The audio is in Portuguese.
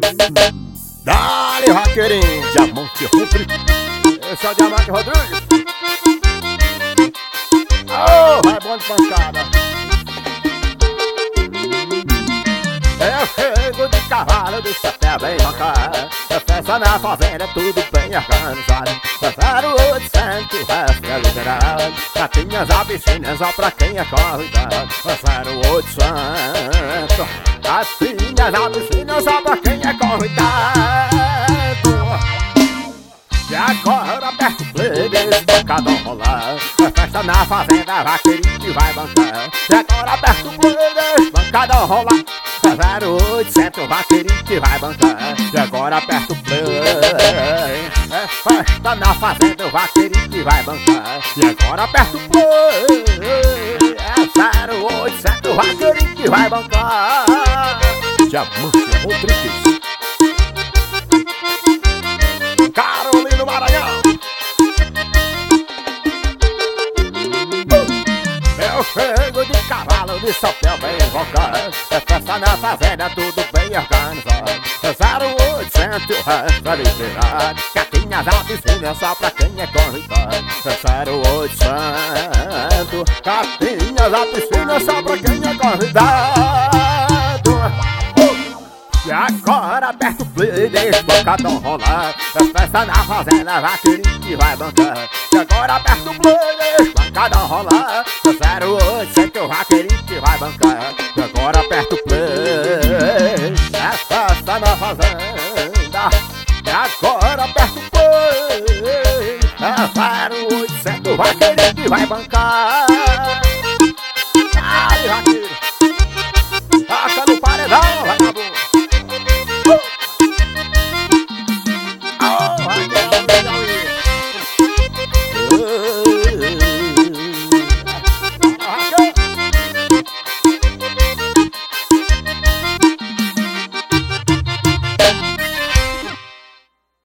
Dale, vaqueirinho, Diamante Rodrigues. Esse é o Diamante Rodrigues. Oh, vai bom de pancada. Eu chego de cavalo, de chapéu bem bacana. Festa na fazenda, tudo bem organizado. 0800, resto é liberado. Gatinhas abissíneas, só pra quem é convidado. 0800, gatinhas abissíneas, só pra quem é convidado. E agora aperta o play, deixa o bancadão rolar. Festa na fazenda, vaqueirinho que vai bancar. E agora aperta o play, deixa o bancadão rolar. 0800, vaqueirinho que vai bancar. E agora aperta o play. É festa na fazenda, o vaqueirinho que vai bancar. E agora aperta o play. É 0800, vaqueirinho que vai bancar. Diamante Rodrigues, Carolina Maranhão. Eu chego de cavalo, de chapéu bem invocado. É festa na fazenda, tudo bem organizado. 0800, o resto é liberado. Gatinhas abissíneas, só pra quem é convidado. 0800, gatinhas abissíneas, só pra quem é convidado. E agora aperta o play, deixa o bancadão rolar. É festa na fazenda, vaqueirinho que vai bancar. E agora aperta o play, deixa o bancadão rolar. 0800, o vaqueirinho que vai bancar. E agora aperta o play. É festa na fazenda. E agora aperta o play. É 0800, o vaqueirinho que vai bancar.